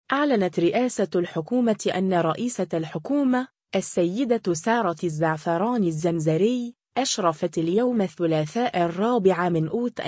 أعلنت رئاسة الحكومة أن رئيسة الحكومة السيدة سارة الزعفراني الزمزري أشرفت اليوم الثلاثاء 4 أوت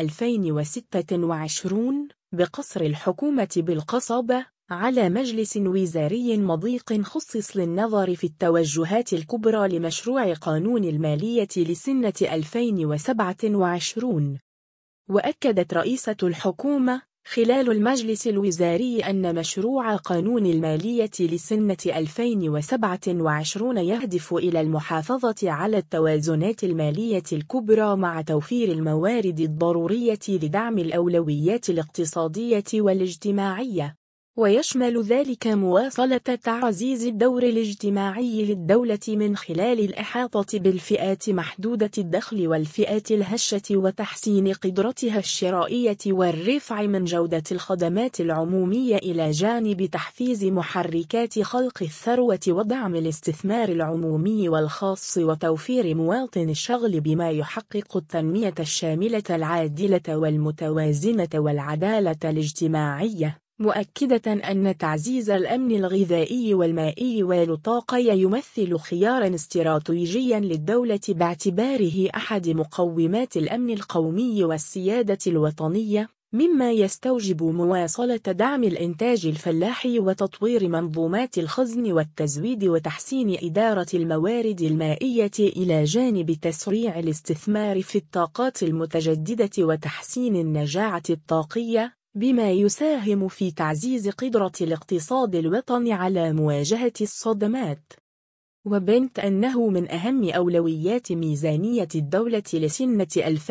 2026 بقصر الحكومة بالقصبة على مجلس وزاري مضيق خصص للنظر في التوجهات الكبرى لمشروع قانون المالية لسنة 2027. وأكدت رئيسة الحكومة خلال المجلس الوزاري أن مشروع قانون المالية لسنة 2027 يهدف إلى المحافظة على التوازنات المالية الكبرى مع توفير الموارد الضرورية لدعم الأولويات الاقتصادية والاجتماعية، ويشمل ذلك مواصلة تعزيز الدور الاجتماعي للدولة من خلال الإحاطة بالفئات محدودة الدخل والفئات الهشة وتحسين قدرتها الشرائية والرفع من جودة الخدمات العمومية إلى جانب تحفيز محركات خلق الثروة ودعم الاستثمار العمومي والخاص وتوفير مواطن الشغل بما يحقق التنمية الشاملة العادلة والمتوازنة والعدالة الاجتماعية، مؤكدة أن تعزيز الأمن الغذائي والمائي والطاقة يمثل خياراً استراتيجياً للدولة باعتباره أحد مقومات الأمن القومي والسيادة الوطنية، مما يستوجب مواصلة دعم الإنتاج الفلاحي وتطوير منظومات الخزن والتزويد وتحسين إدارة الموارد المائية إلى جانب تسريع الاستثمار في الطاقات المتجددة وتحسين النجاعة الطاقية، بما يساهم في تعزيز قدرة الاقتصاد الوطني على مواجهة الصدمات. وبينت أنه من أهم أولويات ميزانية الدولة لسنة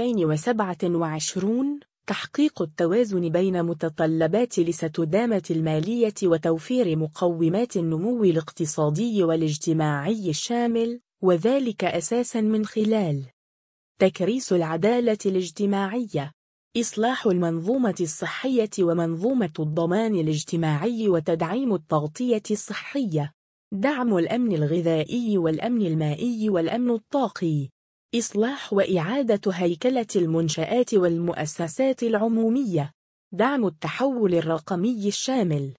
2027 تحقيق التوازن بين متطلبات الاستدامة المالية وتوفير مقومات النمو الاقتصادي والاجتماعي الشامل، وذلك أساساً من خلال تكريس العدالة الاجتماعية، إصلاح المنظومة الصحية ومنظومة الضمان الاجتماعي وتدعيم التغطية الصحية، دعم الأمن الغذائي والأمن المائي والأمن الطاقي، إصلاح وإعادة هيكلة المنشآت والمؤسسات العمومية، دعم التحول الرقمي الشامل.